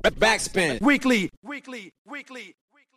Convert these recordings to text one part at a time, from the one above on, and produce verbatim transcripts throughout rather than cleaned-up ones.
Backspin. Weekly. Weekly. Weekly.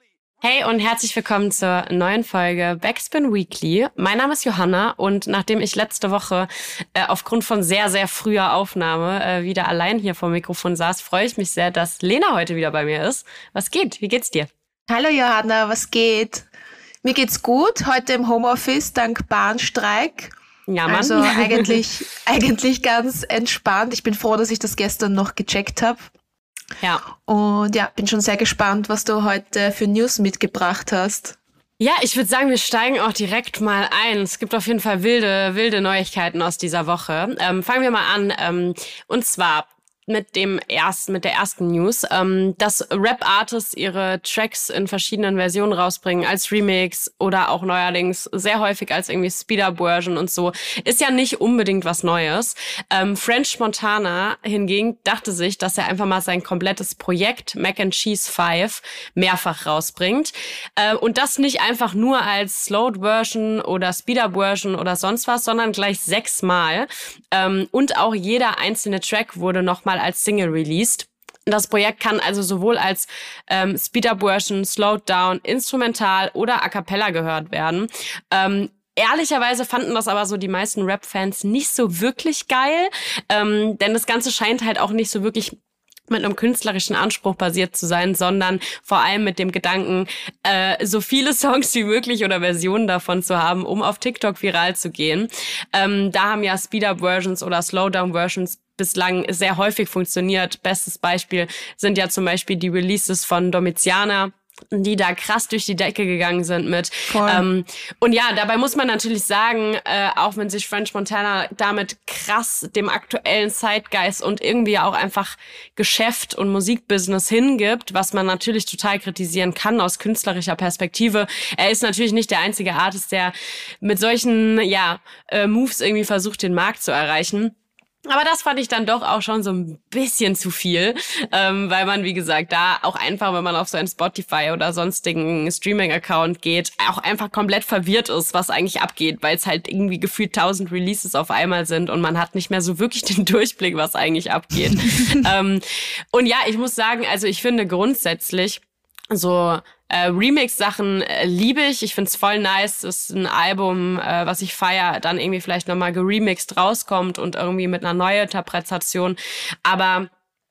Hey und herzlich willkommen zur neuen Folge Backspin Weekly. Mein Name ist Johanna und nachdem ich letzte Woche äh, aufgrund von sehr, sehr früher Aufnahme äh, wieder allein hier vor dem Mikrofon saß, freue ich mich sehr, dass Lena heute wieder bei mir ist. Was geht? Wie geht's dir? Hallo Johanna, was geht? Mir geht's gut, heute im Homeoffice dank Bahnstreik. Ja, Mann. Also eigentlich, eigentlich ganz entspannt. Ich bin froh, dass ich das gestern noch gecheckt habe. Ja. Und ja, bin schon sehr gespannt, was du heute für News mitgebracht hast. Ja, ich würde sagen, wir steigen auch direkt mal ein. Es gibt auf jeden Fall wilde, wilde Neuigkeiten aus dieser Woche. Ähm, fangen wir mal an. Ähm, und zwar mit dem ersten, mit der ersten News, ähm, dass Rap-Artists ihre Tracks in verschiedenen Versionen rausbringen, als Remix oder auch neuerdings sehr häufig als irgendwie Speed-Up-Version und so, ist ja nicht unbedingt was Neues. Ähm, French Montana hingegen dachte sich, dass er einfach mal sein komplettes Projekt Mac and Cheese fünf mehrfach rausbringt. Äh, und das nicht einfach nur als Slowed-Version oder Speed-Up-Version oder sonst was, sondern gleich sechsmal. Ähm, und auch jeder einzelne Track wurde nochmal als Single released. Das Projekt kann also sowohl als ähm, Speed-Up-Version, Slowed Down, Instrumental oder A Cappella gehört werden. Ähm, Ehrlicherweise fanden das aber so die meisten Rap-Fans nicht so wirklich geil, ähm, denn das Ganze scheint halt auch nicht so wirklich mit einem künstlerischen Anspruch basiert zu sein, sondern vor allem mit dem Gedanken, äh, so viele Songs wie möglich oder Versionen davon zu haben, um auf TikTok viral zu gehen. Ähm, da haben ja Speed-Up-Versions oder Slowdown-Versions bislang sehr häufig funktioniert. Bestes Beispiel sind ja zum Beispiel die Releases von Domiziana, die da krass durch die Decke gegangen sind mit. Ähm, und ja, dabei muss man natürlich sagen, äh, auch wenn sich French Montana damit krass dem aktuellen Zeitgeist und irgendwie auch einfach Geschäft und Musikbusiness hingibt, was man natürlich total kritisieren kann aus künstlerischer Perspektive. Er ist natürlich nicht der einzige Artist, der mit solchen ja äh, Moves irgendwie versucht, den Markt zu erreichen. Aber das fand ich dann doch auch schon so ein bisschen zu viel, ähm, weil man, wie gesagt, da auch einfach, wenn man auf so einen Spotify oder sonstigen Streaming-Account geht, auch einfach komplett verwirrt ist, was eigentlich abgeht, weil es halt irgendwie gefühlt tausend Releases auf einmal sind und man hat nicht mehr so wirklich den Durchblick, was eigentlich abgeht. ähm, und ja, ich muss sagen, also ich finde grundsätzlich so Äh, Remix-Sachen äh, liebe ich. Ich find's voll nice. Das ist ein Album, äh, was ich feier, dann irgendwie vielleicht nochmal geremixed rauskommt und irgendwie mit einer neuen Interpretation. Aber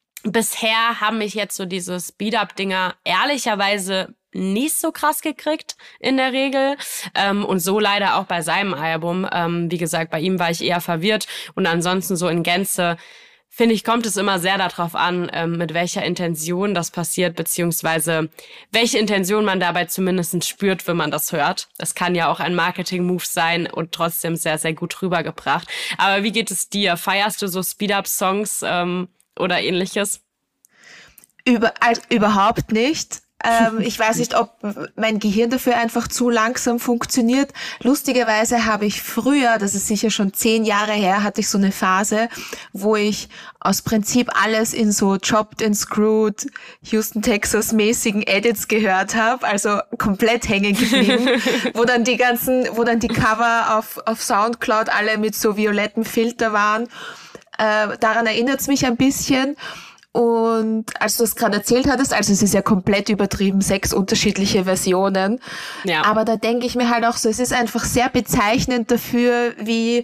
bisher haben mich jetzt so diese Speed-Up-Dinger ehrlicherweise nicht so krass gekriegt in der Regel. Ähm, und so leider auch bei seinem Album. Ähm, wie gesagt, bei ihm war ich eher verwirrt. Und ansonsten so in Gänze finde ich, kommt es immer sehr darauf an, ähm, mit welcher Intention das passiert, beziehungsweise welche Intention man dabei zumindest spürt, wenn man das hört. Das kann ja auch ein Marketing-Move sein und trotzdem sehr, sehr gut rübergebracht. Aber wie geht es dir? Feierst du so Speed-Up-Songs ähm, oder ähnliches? Über, also überhaupt nicht. Ähm, ich weiß nicht, ob mein Gehirn dafür einfach zu langsam funktioniert. Lustigerweise habe ich früher, das ist sicher schon zehn Jahre her, hatte ich so eine Phase, wo ich aus Prinzip alles in so Chopped and Screwed, Houston, Texas mäßigen Edits gehört habe, also komplett hängen geblieben, wo dann die ganzen, wo dann die Cover auf, auf Soundcloud alle mit so violetten Filter waren. Äh, daran erinnert es mich ein bisschen. Und als du das gerade erzählt hattest, also es ist ja komplett übertrieben, sechs unterschiedliche Versionen. Ja. Aber da denke ich mir halt auch so, es ist einfach sehr bezeichnend dafür, wie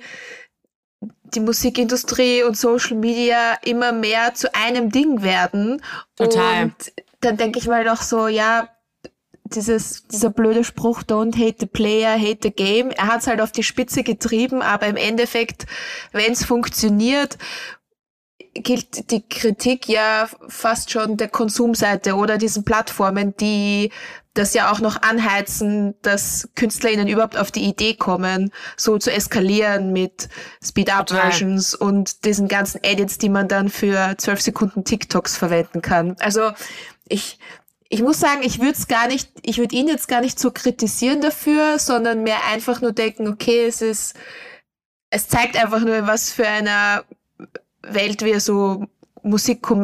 die Musikindustrie und Social Media immer mehr zu einem Ding werden. Total. Und dann denke ich mir halt auch so, ja, dieses, dieser blöde Spruch, don't hate the player, hate the game. Er hat es halt auf die Spitze getrieben, aber im Endeffekt, wenn es funktioniert, gilt die Kritik ja fast schon der Konsumseite oder diesen Plattformen, die das ja auch noch anheizen, dass KünstlerInnen überhaupt auf die Idee kommen, so zu eskalieren mit Speed-Up-Versions und diesen ganzen Edits, die man dann für zwölf Sekunden TikToks verwenden kann. Also ich ich muss sagen, ich würde es gar nicht, ich würde ihn jetzt gar nicht so kritisieren dafür, sondern mir einfach nur denken, okay, es ist, es zeigt einfach nur, was für einer Welt wir so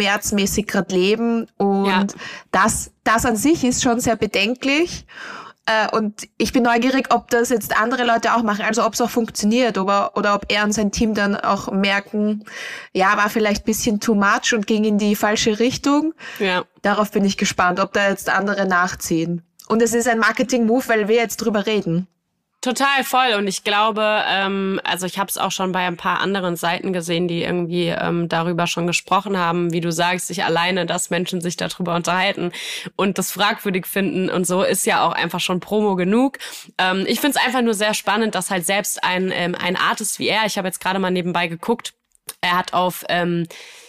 musikkommerzmäßig gerade leben und ja. das das an sich ist schon sehr bedenklich. Äh, und ich bin neugierig, ob das jetzt andere Leute auch machen, also ob es auch funktioniert oder, oder ob er und sein Team dann auch merken, ja, war vielleicht ein bisschen too much und ging in die falsche Richtung. Ja. Darauf bin ich gespannt, ob da jetzt andere nachziehen. Und es ist ein Marketing-Move, weil wir jetzt drüber reden. Total voll und ich glaube, ähm, also ich habe es auch schon bei ein paar anderen Seiten gesehen, die irgendwie ähm, darüber schon gesprochen haben, wie du sagst, sich alleine, dass Menschen sich darüber unterhalten und das fragwürdig finden und so, ist ja auch einfach schon Promo genug. Ähm, ich finde es einfach nur sehr spannend, dass halt selbst ein ähm, ein Artist wie er, ich habe jetzt gerade mal nebenbei geguckt, er hat auf ähm,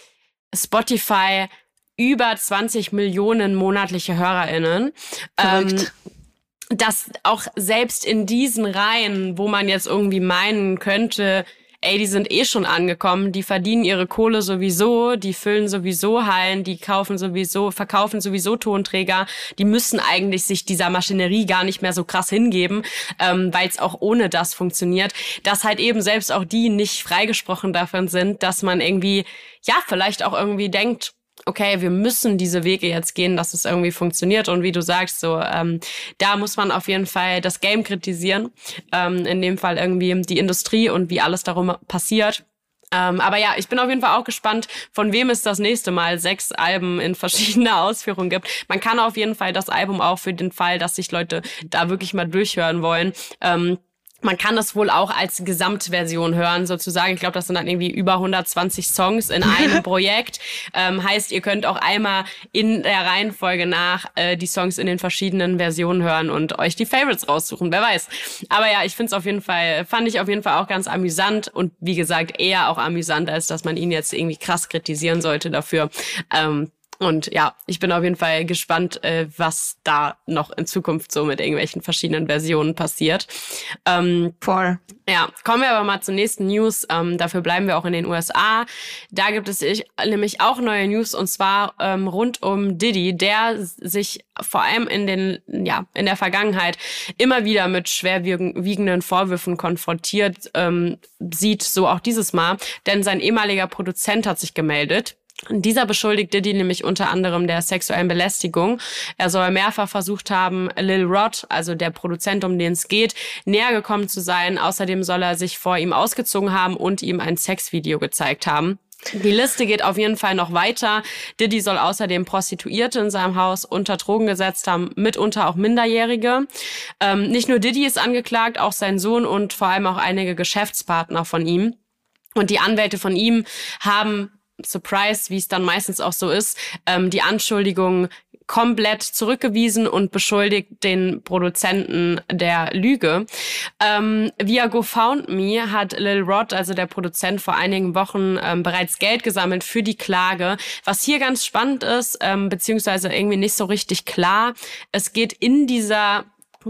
Spotify über zwanzig Millionen monatliche HörerInnen. Verrückt. Ähm, dass auch selbst in diesen Reihen, wo man jetzt irgendwie meinen könnte, ey, die sind eh schon angekommen, die verdienen ihre Kohle sowieso, die füllen sowieso Hallen, die kaufen sowieso, verkaufen sowieso Tonträger, die müssen eigentlich sich dieser Maschinerie gar nicht mehr so krass hingeben, ähm, weil es auch ohne das funktioniert, dass halt eben selbst auch die nicht freigesprochen davon sind, dass man irgendwie, ja, vielleicht auch irgendwie denkt, okay, wir müssen diese Wege jetzt gehen, dass es irgendwie funktioniert. Und wie du sagst, so ähm, da muss man auf jeden Fall das Game kritisieren. Ähm, in dem Fall irgendwie die Industrie und wie alles darum passiert. Ähm, aber ja, ich bin auf jeden Fall auch gespannt, von wem es das nächste Mal sechs Alben in verschiedener Ausführung gibt. Man kann auf jeden Fall das Album auch für den Fall, dass sich Leute da wirklich mal durchhören wollen, ähm, man kann das wohl auch als Gesamtversion hören, sozusagen. Ich glaube, das sind dann irgendwie über hundertzwanzig Songs in einem Projekt. Ähm, heißt, ihr könnt auch einmal in der Reihenfolge nach äh, die Songs in den verschiedenen Versionen hören und euch die Favorites raussuchen. Wer weiß. Aber ja, ich finde es auf jeden Fall, fand ich auf jeden Fall auch ganz amüsant und wie gesagt, eher auch amüsant, als dass man ihn jetzt irgendwie krass kritisieren sollte dafür. Ähm, Und ja, ich bin auf jeden Fall gespannt, äh, was da noch in Zukunft so mit irgendwelchen verschiedenen Versionen passiert. Ähm, Voll. Ja, kommen wir aber mal zur nächsten News. Ähm, dafür bleiben wir auch in den U S A. Da gibt es ich, nämlich auch neue News und zwar ähm, rund um Diddy, der sich vor allem in den ja in der Vergangenheit immer wieder mit schwerwiegenden Vorwürfen konfrontiert ähm, sieht, so auch dieses Mal, denn sein ehemaliger Produzent hat sich gemeldet. Dieser beschuldigt Diddy nämlich unter anderem der sexuellen Belästigung. Er soll mehrfach versucht haben, Lil Rod, also der Produzent, um den es geht, näher gekommen zu sein. Außerdem soll er sich vor ihm ausgezogen haben und ihm ein Sexvideo gezeigt haben. Die Liste geht auf jeden Fall noch weiter. Diddy soll außerdem Prostituierte in seinem Haus unter Drogen gesetzt haben, mitunter auch Minderjährige. Ähm, nicht nur Diddy ist angeklagt, auch sein Sohn und vor allem auch einige Geschäftspartner von ihm. Und die Anwälte von ihm haben Surprise, wie es dann meistens auch so ist, ähm, die Anschuldigungen komplett zurückgewiesen und beschuldigt den Produzenten der Lüge. Ähm, via GoFundMe hat Lil Rod, also der Produzent, vor einigen Wochen ähm, bereits Geld gesammelt für die Klage. Was hier ganz spannend ist, ähm, beziehungsweise irgendwie nicht so richtig klar, es geht in dieser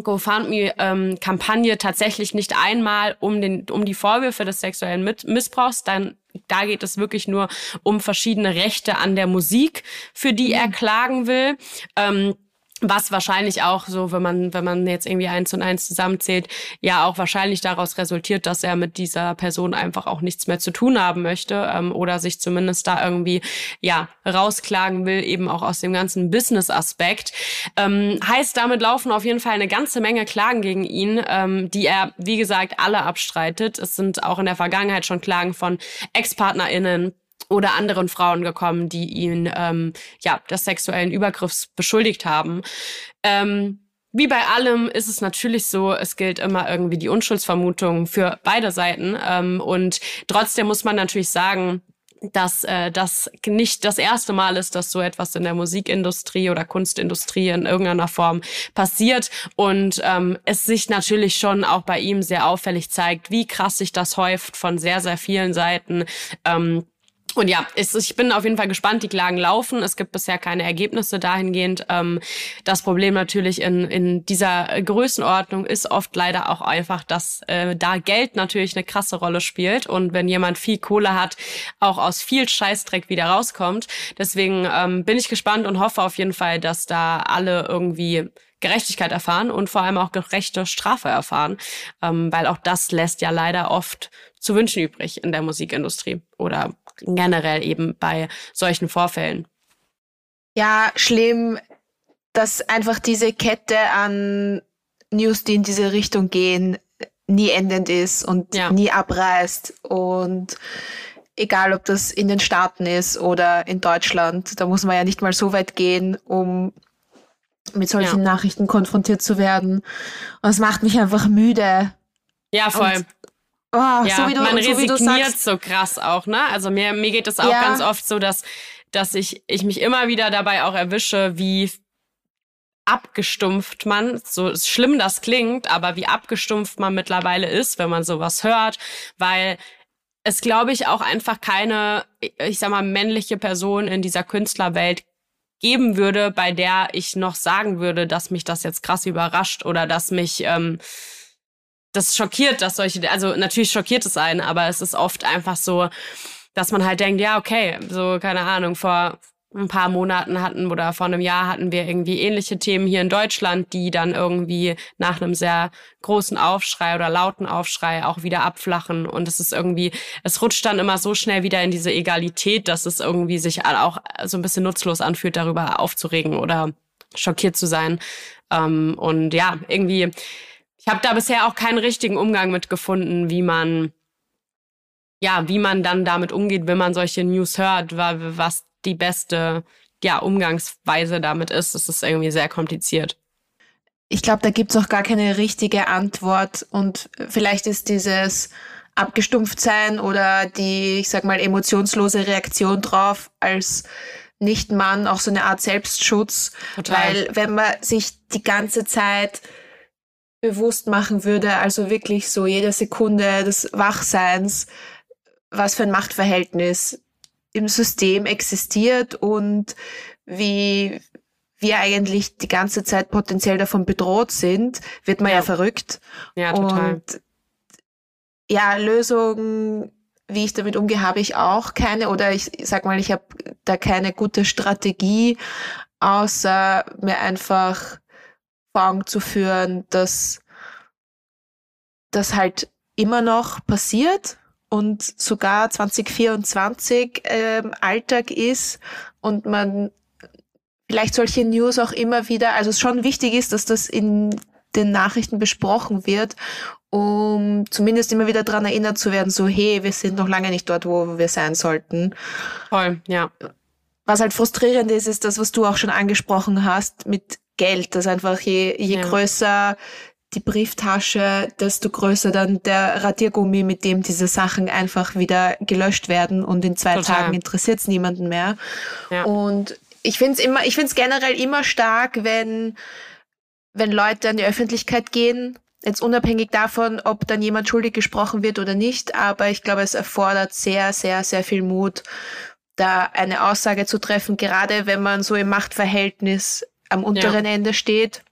GoFundMe-Kampagne tatsächlich nicht einmal um den um die Vorwürfe des sexuellen Missbrauchs, dann da geht es wirklich nur um verschiedene Rechte an der Musik, für die er klagen will. Ähm, was wahrscheinlich auch so, wenn man wenn man jetzt irgendwie eins und eins zusammenzählt, ja auch wahrscheinlich daraus resultiert, dass er mit dieser Person einfach auch nichts mehr zu tun haben möchte ähm, oder sich zumindest da irgendwie ja rausklagen will, eben auch aus dem ganzen Business-Aspekt. Ähm, heißt, damit laufen auf jeden Fall eine ganze Menge Klagen gegen ihn, ähm, die er, wie gesagt, alle abstreitet. Es sind auch in der Vergangenheit schon Klagen von Ex-PartnerInnen oder anderen Frauen gekommen, die ihn ähm, ja des sexuellen Übergriffs beschuldigt haben. Ähm, wie bei allem ist es natürlich so, es gilt immer irgendwie die Unschuldsvermutung für beide Seiten. Ähm, und trotzdem muss man natürlich sagen, dass äh, das nicht das erste Mal ist, dass so etwas in der Musikindustrie oder Kunstindustrie in irgendeiner Form passiert und ähm, es sich natürlich schon auch bei ihm sehr auffällig zeigt, wie krass sich das häuft von sehr, sehr vielen Seiten. Ähm, Und ja, ich bin auf jeden Fall gespannt, die Klagen laufen. Es gibt bisher keine Ergebnisse dahingehend. Das Problem natürlich in, in dieser Größenordnung ist oft leider auch einfach, dass äh, da Geld natürlich eine krasse Rolle spielt. Und wenn jemand viel Kohle hat, auch aus viel Scheißdreck wieder rauskommt. Deswegen ähm, bin ich gespannt und hoffe auf jeden Fall, dass da alle irgendwie Gerechtigkeit erfahren und vor allem auch gerechte Strafe erfahren. Ähm, weil auch das lässt ja leider oft zu wünschen übrig in der Musikindustrie oder generell eben bei solchen Vorfällen. Ja, schlimm, dass einfach diese Kette an News, die in diese Richtung gehen, nie endend ist und Ja. nie abreißt. Und egal, ob das in den Staaten ist oder in Deutschland, da muss man ja nicht mal so weit gehen, um mit solchen Ja. Nachrichten konfrontiert zu werden. Und es macht mich einfach müde. Ja, voll. Und, oh, Ja, so wie du, man so wie du resigniert sagst, so krass auch, ne? Also mir, mir geht es auch Ja. ganz oft so, dass, dass ich, ich mich immer wieder dabei auch erwische, wie abgestumpft man, so schlimm das klingt, aber wie abgestumpft man mittlerweile ist, wenn man sowas hört, weil es, glaube ich, auch einfach keine, ich sag mal, männliche Person in dieser Künstlerwelt geben würde, bei der ich noch sagen würde, dass mich das jetzt krass überrascht oder dass mich ähm, das schockiert, dass solche, also natürlich schockiert es einen, aber es ist oft einfach so, dass man halt denkt, ja, okay, so, keine Ahnung, vor ein paar Monaten hatten oder vor einem Jahr hatten wir irgendwie ähnliche Themen hier in Deutschland, die dann irgendwie nach einem sehr großen Aufschrei oder lauten Aufschrei auch wieder abflachen. Und es ist irgendwie, es rutscht dann immer so schnell wieder in diese Egalität, dass es irgendwie sich auch so ein bisschen nutzlos anfühlt, darüber aufzuregen oder schockiert zu sein. Ähm, und ja, irgendwie, ich habe da bisher auch keinen richtigen Umgang mit gefunden, wie man, ja, wie man dann damit umgeht, wenn man solche News hört, was die beste, ja, Umgangsweise damit ist. Das ist irgendwie sehr kompliziert. ich glaube, da gibt's auch gar keine richtige Antwort. Und vielleicht ist dieses Abgestumpftsein oder die, ich sag mal, emotionslose Reaktion drauf als Nicht-Mann auch so eine Art Selbstschutz. Total. Weil wenn man sich die ganze Zeit bewusst machen würde, also wirklich so jede Sekunde des Wachseins, was für ein Machtverhältnis im System existiert und wie wir eigentlich die ganze Zeit potenziell davon bedroht sind, wird man ja, Ja. verrückt. Ja, total. Und ja, Lösungen, wie ich damit umgehe, habe ich auch keine. Oder ich sag mal, ich habe da keine gute Strategie, außer mir einfach vor Augen zu führen, dass das halt immer noch passiert und sogar zwanzig vierundzwanzig ähm, Alltag ist und man vielleicht solche News auch immer wieder, also es schon wichtig ist, dass das in den Nachrichten besprochen wird, um zumindest immer wieder dran erinnert zu werden, so hey, wir sind noch lange nicht dort, wo wir sein sollten. Voll, ja. Was halt frustrierend ist, ist das, was du auch schon angesprochen hast mit Geld, dass einfach je, je Ja. größer die Brieftasche, desto größer dann der Radiergummi, mit dem diese Sachen einfach wieder gelöscht werden und in zwei Total. Tagen interessiert es niemanden mehr. Ja. Und ich finde es immer, ich finde es generell immer stark, wenn, wenn Leute an die Öffentlichkeit gehen, jetzt unabhängig davon, ob dann jemand schuldig gesprochen wird oder nicht, aber ich glaube, es erfordert sehr, sehr, sehr viel Mut, da eine Aussage zu treffen, gerade wenn man so im Machtverhältnis am unteren Ende steht.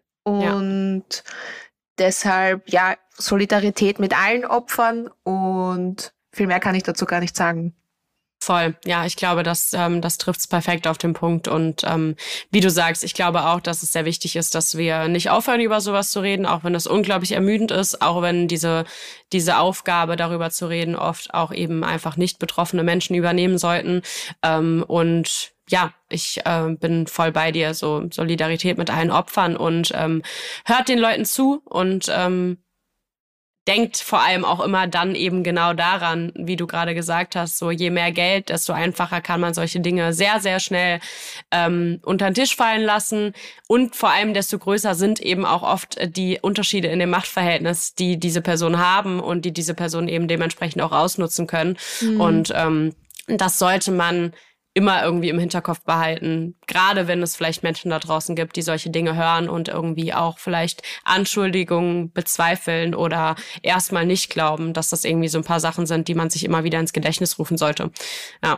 Und deshalb, ja, Solidarität mit allen Opfern und viel mehr kann ich dazu gar nicht sagen. Voll, ja, ich glaube, das, ähm, das trifft's perfekt auf den Punkt. Und ähm, wie du sagst, ich glaube auch, dass es sehr wichtig ist, dass wir nicht aufhören, über sowas zu reden, auch wenn das unglaublich ermüdend ist, auch wenn diese diese Aufgabe, darüber zu reden, oft auch eben einfach nicht betroffene Menschen übernehmen sollten. Ähm, und ja, ich äh, bin voll bei dir, so Solidarität mit allen Opfern und ähm, hört den Leuten zu und ähm, denkt vor allem auch immer dann eben genau daran, wie du gerade gesagt hast, so je mehr Geld, desto einfacher kann man solche Dinge sehr, sehr schnell ähm, unter den Tisch fallen lassen und vor allem desto größer sind eben auch oft die Unterschiede in dem Machtverhältnis, die diese Personen haben und die diese Personen eben dementsprechend auch ausnutzen können. Mhm. Und ähm, das sollte man immer irgendwie im Hinterkopf behalten, gerade wenn es vielleicht Menschen da draußen gibt, die solche Dinge hören und irgendwie auch vielleicht Anschuldigungen bezweifeln oder erstmal nicht glauben, dass das irgendwie so ein paar Sachen sind, die man sich immer wieder ins Gedächtnis rufen sollte. Ja.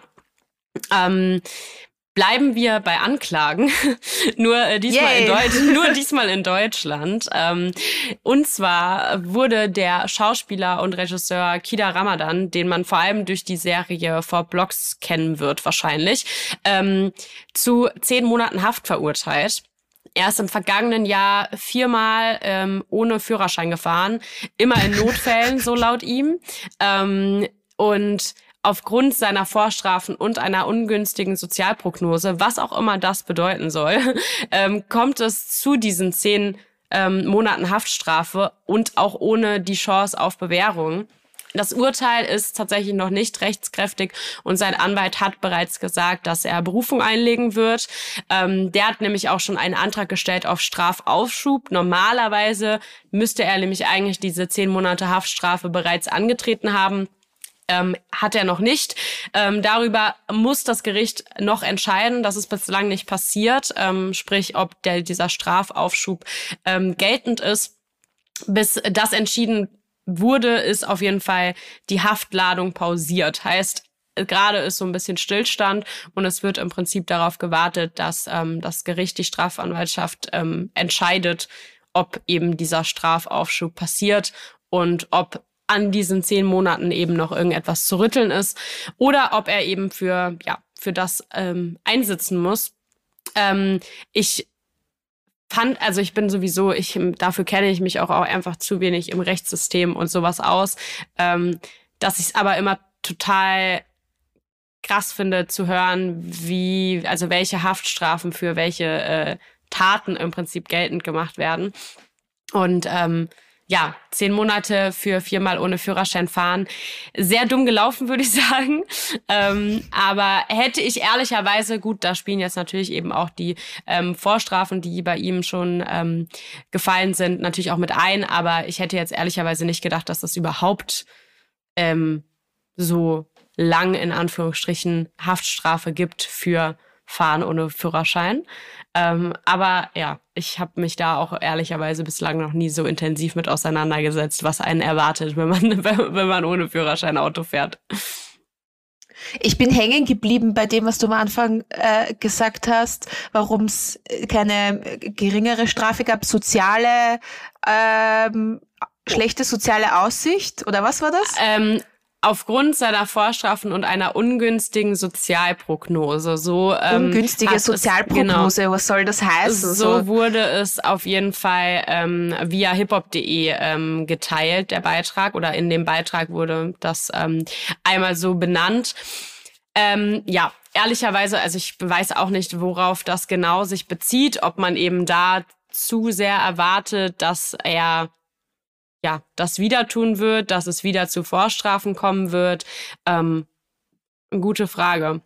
Ähm, Bleiben wir bei Anklagen, nur, äh, diesmal in Deutsch, nur diesmal in Deutschland. Ähm, und zwar wurde der Schauspieler und Regisseur Kida Ramadan, den man vor allem durch die Serie Four Blocks kennen wird wahrscheinlich, ähm, zu zehn Monaten Haft verurteilt. Er ist im vergangenen Jahr viermal ähm, ohne Führerschein gefahren, immer in Notfällen, so laut ihm. Ähm, und aufgrund seiner Vorstrafen und einer ungünstigen Sozialprognose, was auch immer das bedeuten soll, ähm, kommt es zu diesen zehn ähm, Monaten Haftstrafe und auch ohne die Chance auf Bewährung. Das Urteil ist tatsächlich noch nicht rechtskräftig und sein Anwalt hat bereits gesagt, dass er Berufung einlegen wird. Ähm, der hat nämlich auch schon einen Antrag gestellt auf Strafaufschub. Normalerweise müsste er nämlich eigentlich diese zehn Monate Haftstrafe bereits angetreten haben. Ähm, hat er noch nicht. Ähm, darüber muss das Gericht noch entscheiden. Das ist bislang nicht passiert. Ähm, sprich, ob der, dieser Strafaufschub ähm, geltend ist. Bis das entschieden wurde, ist auf jeden Fall die Haftladung pausiert. Heißt, gerade ist so ein bisschen Stillstand und es wird im Prinzip darauf gewartet, dass ähm, das Gericht, die Strafanwaltschaft ähm, entscheidet, ob eben dieser Strafaufschub passiert und ob an diesen zehn Monaten eben noch irgendetwas zu rütteln ist oder ob er eben für ja für das ähm, einsitzen muss. Ähm, ich fand, also ich bin sowieso, ich dafür kenne ich mich auch, auch einfach zu wenig im Rechtssystem und sowas aus, ähm, dass ich es aber immer total krass finde zu hören, wie, also welche Haftstrafen für welche äh, Taten im Prinzip geltend gemacht werden. Und ähm, ja, zehn Monate für viermal ohne Führerschein fahren. Sehr dumm gelaufen, würde ich sagen. Ähm, aber hätte ich ehrlicherweise, gut, da spielen jetzt natürlich eben auch die ähm, Vorstrafen, die bei ihm schon ähm, gefallen sind, natürlich auch mit ein. Aber ich hätte jetzt ehrlicherweise nicht gedacht, dass das überhaupt ähm, so lang in Anführungsstrichen Haftstrafe gibt für Fahren ohne Führerschein. Ähm, aber ja, ich habe mich da auch ehrlicherweise bislang noch nie so intensiv mit auseinandergesetzt, was einen erwartet, wenn man, wenn man ohne Führerschein Auto fährt. Ich bin hängen geblieben bei dem, was du am Anfang äh, gesagt hast, warum es keine geringere Strafe gab, soziale, ähm, schlechte soziale Aussicht, oder was war das? Ähm, Aufgrund seiner Vorstrafen und einer ungünstigen Sozialprognose. So, ähm, Ungünstige Sozialprognose, es, genau, was soll das heißen? So, so wurde es auf jeden Fall ähm, via hiphop punkt de ähm, geteilt, der Beitrag. Oder in dem Beitrag wurde das ähm, einmal so benannt. Ähm, ja, ehrlicherweise, also ich weiß auch nicht, worauf das genau sich bezieht. Ob man eben da zu sehr erwartet, dass er ja, das wieder tun wird, dass es wieder zu Vorstrafen kommen wird. Ähm, gute Frage.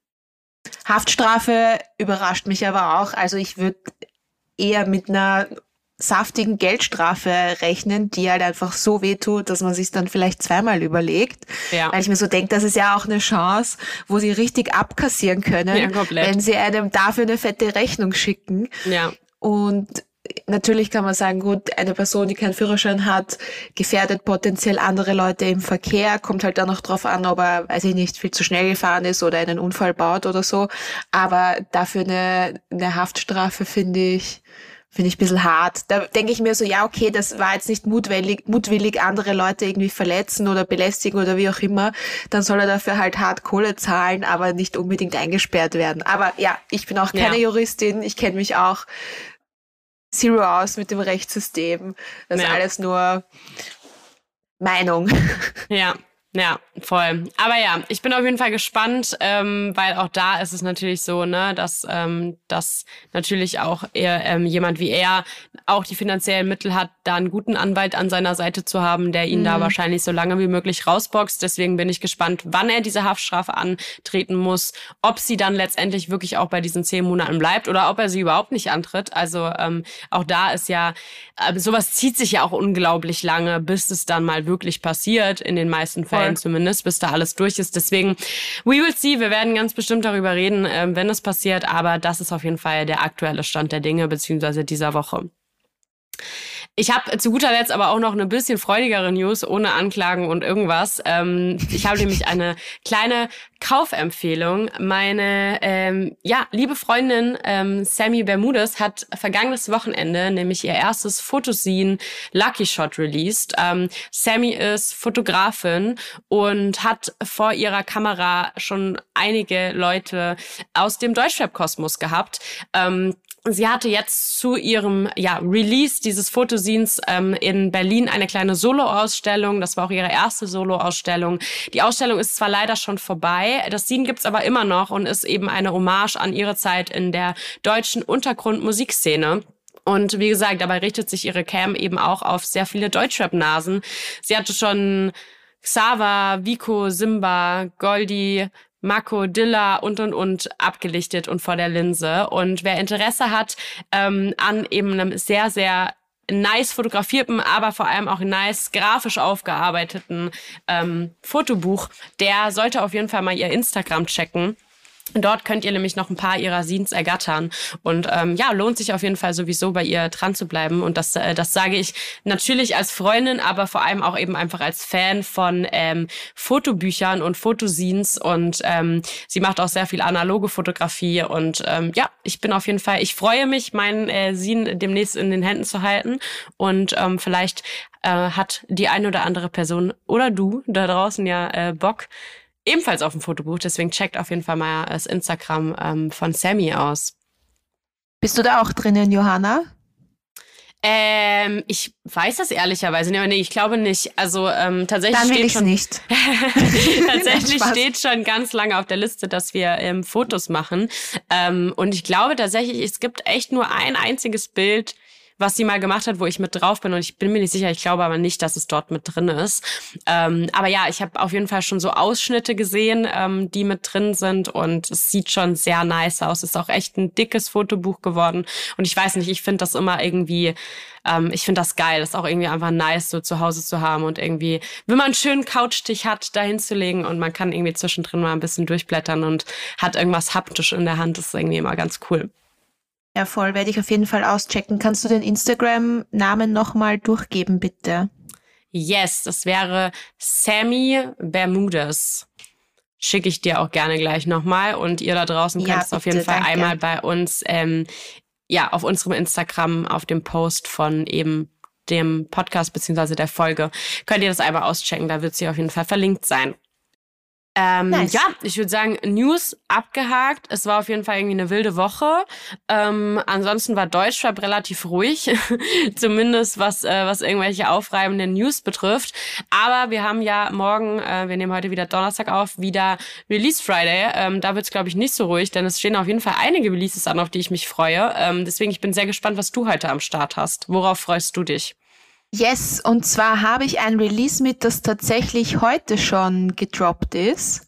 Haftstrafe überrascht mich aber auch. Also ich würde eher mit einer saftigen Geldstrafe rechnen, die halt einfach so wehtut, dass man sich dann vielleicht zweimal überlegt. Ja. Weil ich mir so denke, das ist ja auch eine Chance, wo sie richtig abkassieren können, ja, komplett. wenn sie einem dafür eine fette Rechnung schicken. Ja. Und natürlich kann man sagen, gut, eine Person, die keinen Führerschein hat, gefährdet potenziell andere Leute im Verkehr, kommt halt dann noch drauf an, ob er, weiß ich nicht, viel zu schnell gefahren ist oder einen Unfall baut oder so. Aber dafür eine, eine Haftstrafe finde ich, finde ich ein bisschen hart. Da denke ich mir so, ja, okay, das war jetzt nicht mutwillig, mutwillig andere Leute irgendwie verletzen oder belästigen oder wie auch immer. Dann soll er dafür halt hart Kohle zahlen, aber nicht unbedingt eingesperrt werden. Aber ja, ich bin auch keine ja. Juristin, ich kenne mich auch Zero aus mit dem Rechtssystem. Das ja. ist alles nur Meinung. Ja, ja, voll. Aber ja, ich bin auf jeden Fall gespannt, ähm, weil auch da ist es natürlich so, ne, dass, ähm, dass natürlich auch eher, ähm, jemand wie er auch die finanziellen Mittel hat, da einen guten Anwalt an seiner Seite zu haben, der ihn mhm. da wahrscheinlich so lange wie möglich rausboxt. Deswegen bin ich gespannt, wann er diese Haftstrafe antreten muss, ob sie dann letztendlich wirklich auch bei diesen zehn Monaten bleibt oder ob er sie überhaupt nicht antritt. Also ähm, auch da ist ja, äh, sowas zieht sich ja auch unglaublich lange, bis es dann mal wirklich passiert, in den meisten Fällen Voll. Zumindest, bis da alles durch ist. Deswegen, we will see, wir werden ganz bestimmt darüber reden, äh, wenn es passiert, aber das ist auf jeden Fall der aktuelle Stand der Dinge, beziehungsweise dieser Woche. Ich habe zu guter Letzt aber auch noch eine bisschen freudigere News, ohne Anklagen und irgendwas. Ähm, ich habe nämlich eine kleine Kaufempfehlung. Meine ähm, ja liebe Freundin ähm, Sammy Bermudez hat vergangenes Wochenende nämlich ihr erstes Fotoscene Lucky Shot released. Ähm, Sammy ist Fotografin und hat vor ihrer Kamera schon einige Leute aus dem Deutschrap-Kosmos gehabt. Ähm, Sie hatte jetzt zu ihrem ja, Release dieses Fotoscenes ähm, in Berlin eine kleine Solo-Ausstellung. Das war auch ihre erste Solo-Ausstellung. Die Ausstellung ist zwar leider schon vorbei, das Scene gibt's aber immer noch und ist eben eine Hommage an ihre Zeit in der deutschen Untergrund-Musikszene. Und wie gesagt, dabei richtet sich ihre Cam eben auch auf sehr viele Deutschrap-Nasen. Sie hatte schon Xaver, Vico, Simba, Goldie, Mako, Dilla und, und, und abgelichtet und vor der Linse. Und wer Interesse hat ähm, an eben einem sehr, sehr nice fotografierten, aber vor allem auch nice grafisch aufgearbeiteten ähm, Fotobuch, der sollte auf jeden Fall mal ihr Instagram checken. Dort könnt ihr nämlich noch ein paar ihrer Scenes ergattern. Und ähm, ja, lohnt sich auf jeden Fall sowieso bei ihr dran zu bleiben. Und das äh, das sage ich natürlich als Freundin, aber vor allem auch eben einfach als Fan von ähm, Fotobüchern und Fotoscenes. Und ähm, sie macht auch sehr viel analoge Fotografie. Und ähm, ja, ich bin auf jeden Fall, ich freue mich, meinen äh, Scene demnächst in den Händen zu halten. Und ähm, vielleicht äh, hat die eine oder andere Person oder du da draußen ja äh, Bock, ebenfalls auf dem Fotobuch, deswegen checkt auf jeden Fall mal das Instagram ähm, von Sammy aus. Bist du da auch drinnen, Johanna? Ähm, ich weiß das ehrlicherweise nicht, aber nee, ich glaube nicht. Also ähm, tatsächlich Dann will steht ich's schon nicht. tatsächlich steht schon ganz lange auf der Liste, dass wir ähm, Fotos machen. Ähm, und ich glaube tatsächlich, es gibt echt nur ein einziges Bild, was sie mal gemacht hat, wo ich mit drauf bin. Und ich bin mir nicht sicher, ich glaube aber nicht, dass es dort mit drin ist. Ähm, aber ja, ich habe auf jeden Fall schon so Ausschnitte gesehen, ähm, die mit drin sind. Und es sieht schon sehr nice aus. Es ist auch echt ein dickes Fotobuch geworden. Und ich weiß nicht, ich finde das immer irgendwie, ähm, ich finde das geil. Das ist auch irgendwie einfach nice, so zu Hause zu haben. Und irgendwie, wenn man einen schönen Couchtisch hat, da hinzulegen und man kann irgendwie zwischendrin mal ein bisschen durchblättern und hat irgendwas haptisch in der Hand, das ist irgendwie immer ganz cool. Ja, voll, werde ich auf jeden Fall auschecken. Kannst du den Instagram-Namen nochmal durchgeben, bitte? Yes, das wäre Sammy Bermudez. Schicke ich dir auch gerne gleich nochmal. Und ihr da draußen könnt Ja, es auf jeden bitte, Fall danke. einmal bei uns, ähm, ja, auf unserem Instagram, auf dem Post von eben dem Podcast beziehungsweise der Folge, könnt ihr das einmal auschecken. Da wird sie auf jeden Fall verlinkt sein. Ähm, Nice. Ja, ich würde sagen, News abgehakt. Es war auf jeden Fall irgendwie eine wilde Woche. Ähm, ansonsten war Deutschrap relativ ruhig, zumindest was äh, was irgendwelche aufreibenden News betrifft. Aber wir haben ja morgen, äh, wir nehmen heute wieder Donnerstag auf, wieder Release Friday. Ähm, da wird's, glaube ich, nicht so ruhig, denn es stehen auf jeden Fall einige Releases an, auf die ich mich freue. Ähm, deswegen, ich bin sehr gespannt, was du heute am Start hast. Worauf freust du dich? Yes, und zwar habe ich ein Release mit, das tatsächlich heute schon gedroppt ist.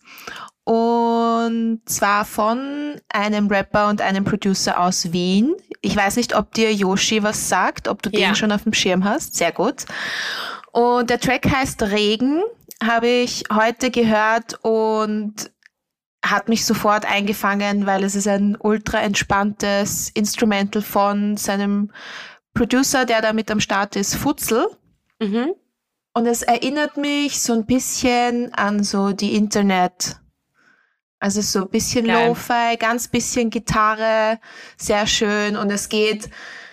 Und zwar von einem Rapper und einem Producer aus Wien. Ich weiß nicht, ob dir Yoshi was sagt, ob du Ja. den schon auf dem Schirm hast. Sehr gut. Und der Track heißt Regen, habe ich heute gehört und hat mich sofort eingefangen, weil es ist ein ultra entspanntes Instrumental von seinem Producer, der da mit am Start ist, Futzel. Mhm. Und es erinnert mich so ein bisschen an so die Internet. Also so ein bisschen Geil. Lo-Fi, ganz bisschen Gitarre, sehr schön. Und es geht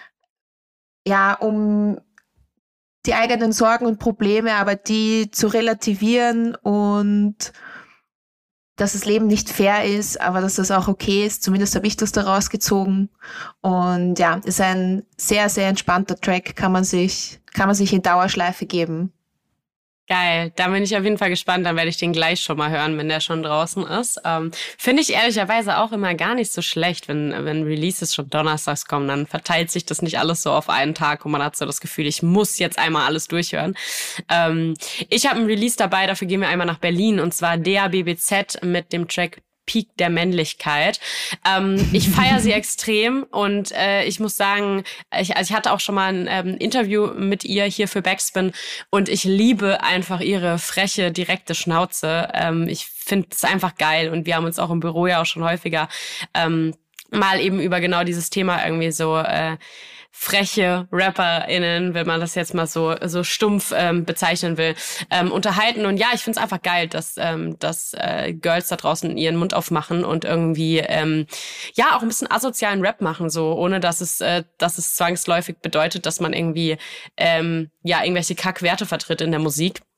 ja um die eigenen Sorgen und Probleme, aber die zu relativieren und dass das Leben nicht fair ist, aber dass das auch okay ist. Zumindest habe ich das daraus gezogen. Und ja, ist ein sehr, sehr entspannter Track, kann man sich, kann man sich in Dauerschleife geben. Geil, da bin ich auf jeden Fall gespannt. Dann werde ich den gleich schon mal hören, wenn der schon draußen ist. Ähm, Finde ich ehrlicherweise auch immer gar nicht so schlecht, wenn wenn Releases schon donnerstags kommen. Dann verteilt sich das nicht alles so auf einen Tag und man hat so das Gefühl, ich muss jetzt einmal alles durchhören. Ähm, ich habe ein Release dabei, dafür gehen wir einmal nach Berlin und zwar D A B B Z mit dem Track Peak der Männlichkeit. Ähm, ich feiere sie extrem und äh, ich muss sagen, ich, also ich hatte auch schon mal ein ähm, Interview mit ihr hier für Backspin und ich liebe einfach ihre freche, direkte Schnauze. Ähm, ich finde es einfach geil und wir haben uns auch im Büro ja auch schon häufiger ähm, mal eben über genau dieses Thema irgendwie so äh, freche RapperInnen, wenn man das jetzt mal so so stumpf ähm, bezeichnen will, ähm, unterhalten. Und ja, ich find's einfach geil, dass ähm, dass äh, Girls da draußen ihren Mund aufmachen und irgendwie ähm, ja auch ein bisschen asozialen Rap machen, so ohne dass es äh, dass es zwangsläufig bedeutet, dass man irgendwie ähm, ja irgendwelche Kackwerte vertritt in der Musik.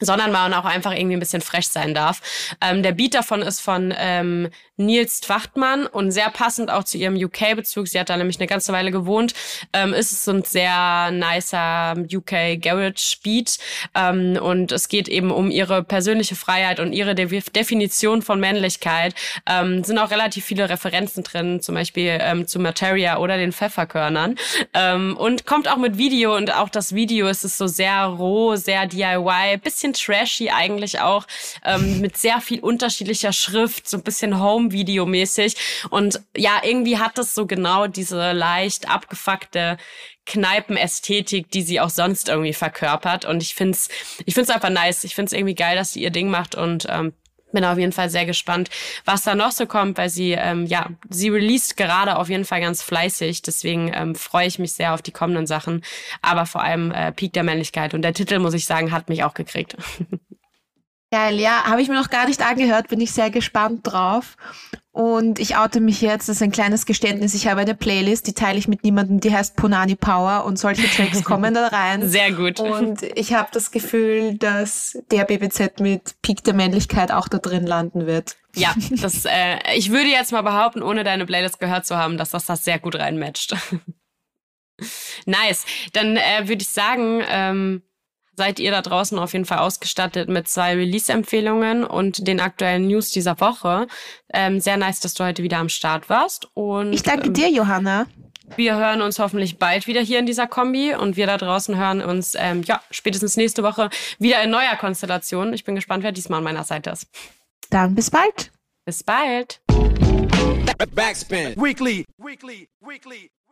sondern man auch einfach irgendwie ein bisschen frech sein darf. Ähm, der Beat davon ist von ähm, Nils Twachtmann und sehr passend auch zu ihrem U K-Bezug. Sie hat da nämlich eine ganze Weile gewohnt. Ähm, ist es so ein sehr nicer U K-Garage-Beat ähm, und es geht eben um ihre persönliche Freiheit und ihre De- Definition von Männlichkeit. Ähm, sind auch relativ viele Referenzen drin, zum Beispiel ähm, zu Materia oder den Pfefferkörnern. Ähm, und kommt auch mit Video und auch das Video ist es so sehr roh, sehr D I Y, bisschen trashy eigentlich auch, ähm, mit sehr viel unterschiedlicher Schrift, so ein bisschen Home-Video-mäßig. Und ja, irgendwie hat das so genau diese leicht abgefuckte Kneipenästhetik, die sie auch sonst irgendwie verkörpert. Und ich find's, ich find's einfach nice. Ich find's irgendwie geil, dass sie ihr Ding macht und ähm, bin auf jeden Fall sehr gespannt, was da noch so kommt, weil sie, ähm, ja, sie released gerade auf jeden Fall ganz fleißig. Deswegen ähm, freue ich mich sehr auf die kommenden Sachen. Aber vor allem äh, Peak der Männlichkeit. Und der Titel, muss ich sagen, hat mich auch gekriegt. Geil, ja, habe ich mir noch gar nicht angehört, bin ich sehr gespannt drauf. Und ich oute mich jetzt, das ist ein kleines Geständnis, ich habe eine Playlist, die teile ich mit niemandem, die heißt Punani Power und solche Tracks kommen da rein. Sehr gut. Und ich habe das Gefühl, dass der B B Z mit Peak der Männlichkeit auch da drin landen wird. Ja, das, äh, ich würde jetzt mal behaupten, ohne deine Playlist gehört zu haben, dass das das sehr gut reinmatcht. Nice. Dann äh, würde ich sagen, ähm, seid ihr da draußen auf jeden Fall ausgestattet mit zwei Release-Empfehlungen und den aktuellen News dieser Woche. Ähm, sehr nice, dass du heute wieder am Start warst. Und ich danke dir, Johanna. Wir hören uns hoffentlich bald wieder hier in dieser Kombi und wir da draußen hören uns ähm, ja spätestens nächste Woche wieder in neuer Konstellation. Ich bin gespannt, wer diesmal an meiner Seite ist. Dann bis bald. Bis bald. Backspin. Weekly. Weekly. Weekly.